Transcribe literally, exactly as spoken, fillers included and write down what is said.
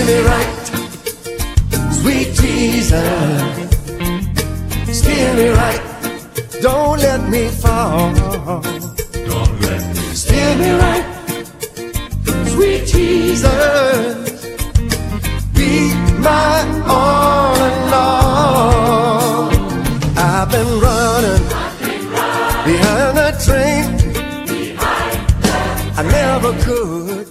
steer me right, sweet Jesus, steer me right, don't let me fall. Don't let me steer me right, sweet Jesus, be my all in all. I've been running, I've been running behind the train, behind the I never could